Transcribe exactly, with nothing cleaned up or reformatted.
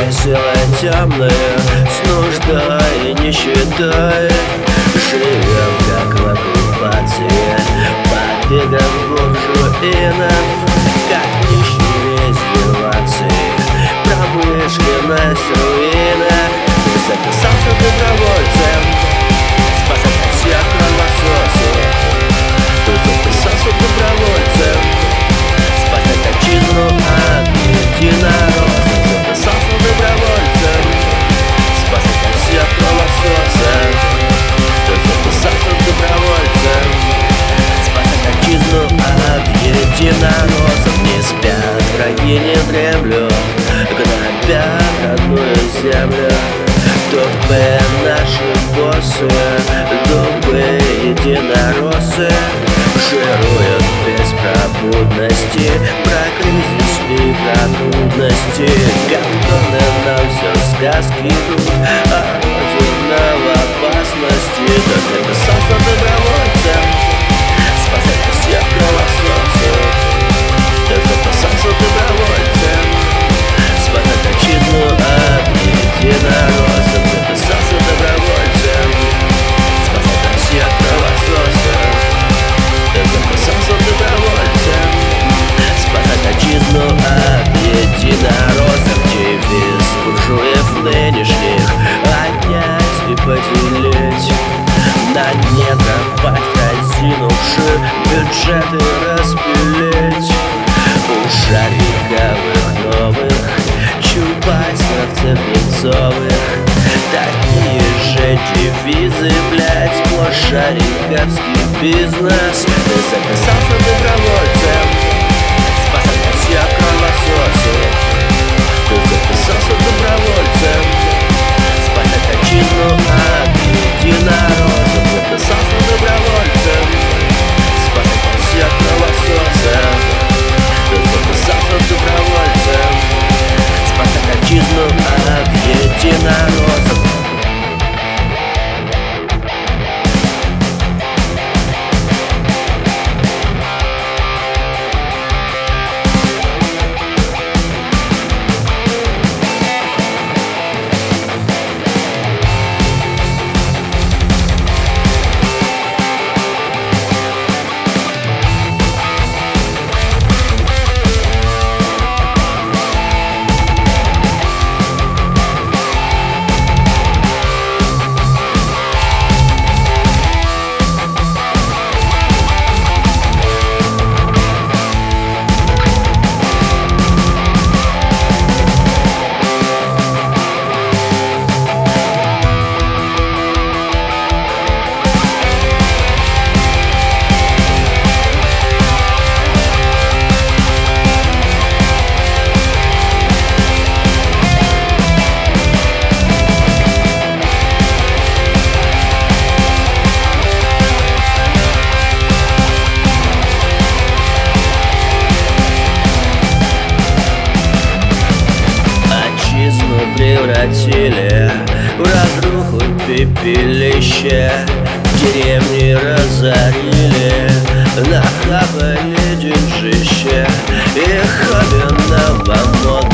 кресла темные, с нуждой и нищетой. Живем как в оккупации, под бегом буржуинов, как нищие резервации, промышленность в руинах. Ты записался добровольцем, спасать от всех кровососов. Ты записался добровольцем, спасать отчизну от единороссов. Записался добровольцем, спасать от всех кровососов. Ты записался добровольцем, спасать отчизну от единороссов. Не спят, враги не дремлют, гнобят родную землю. Дубы наши боссы, дубы единороссы, жируют беспробудности, про кризис и про трудности. Гондоны нам все сказки идут, а родина в опасности. Ты записался добровольцем, спасать всех кровососов. Ты записался добровольцем, спасать отчизну от единороссов. Записался добровольцем, спасать от всех кровососов. Ты записался добровольцем, спасать отчизну от единороссов. Девиз буржуев нынешних отнять и поделить, на недропать разинувши бюджеты распилить. У шариковых новых чубайсов цепенцовых такие же девизы, блять, сплошь шариковский бизнес. Ты записался добровольцем, спасать от всех кровососов. Ты записался добровольцем, спасать отчизну от единороссов. Записался добровольцем, спасать от всех кровососов. Ты записался добровольцем, спасать отчизну от единороссов. Превратили в разруху пепелище, деревни разорили, нахапали деньжище. И хобби новомодное